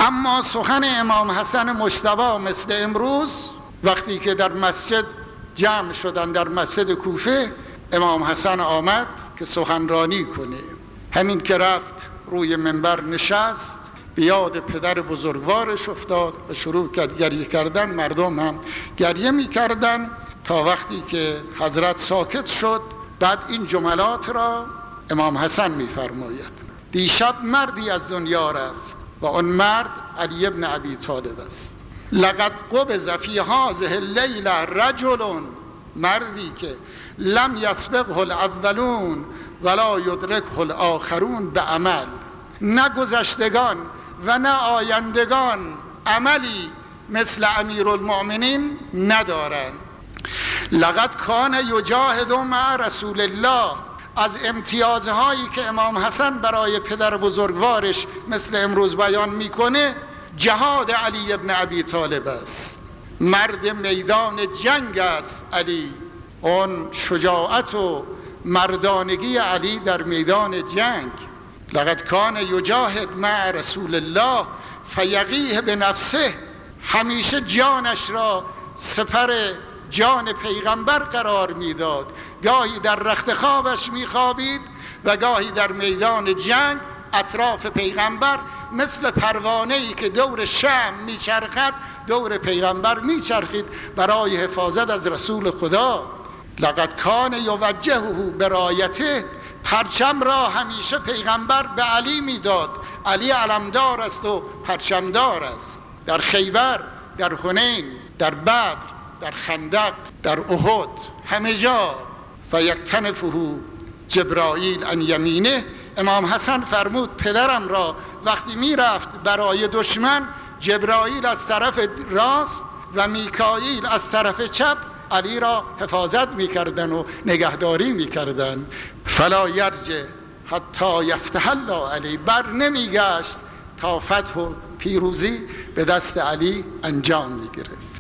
اما سخن امام حسن مجتبی مثل امروز وقتی که در مسجد جمع شدن در مسجد کوفه، امام حسن آمد که سخنرانی کنه. همین که رفت روی منبر نشست، به یاد پدر بزرگوارش افتاد و شروع کرد گریه کردن. مردم هم گریه می کردن تا وقتی که حضرت ساکت شد. بعد این جملات را امام حسن می فرماید: دیشب مردی از دنیا رفت و آن مرد علی ابن ابی طالب است. لقد قبض فی هذه اللیله رجل، مردی که لم یسبقه الاولون ولا یدرکه الاخرون به عمل، نه گذشتگان و نه آیندگان عملی مثل امیرالمؤمنین ندارند. لقد کان یجاهد مع رسول الله. از امتیازهایی که امام حسن برای پدر بزرگوارش مثل امروز بیان میکنه، جهاد علی ابن ابی طالب است. مرد میدان جنگ است علی. اون شجاعت و مردانگی علی در میدان جنگ. لقد کان یجاهد مع رسول الله فیقیه بنفسه. همیشه جانش را سپر جان پیغمبر قرار میداد. گاهی در رخت خوابش میخوابید و گاهی در میدان جنگ اطراف پیغمبر مثل پروانه‌ای که دور شمع میچرخد دور پیغمبر میچرخید برای حفاظت از رسول خدا. لقد کان یوجهه برایته. پرچم را همیشه پیغمبر به علی میداد. علی علمدار است و پرچمدار است. در خیبر، در حنین، در بدر، در خندق، در احد، همه جا. فیکتنفه جبرائیل عن یمینه. امام حسن فرمود پدرم را وقتی میرفت برای دشمن، جبرائیل از طرف راست و میکائیل از طرف چپ علی را حفاظت میکردن و نگهداری میکردن. فلا یرجع حتی یفتح الله علی. بر نمیگشت تا فتح و پیروزی به دست علی انجام میگرفت.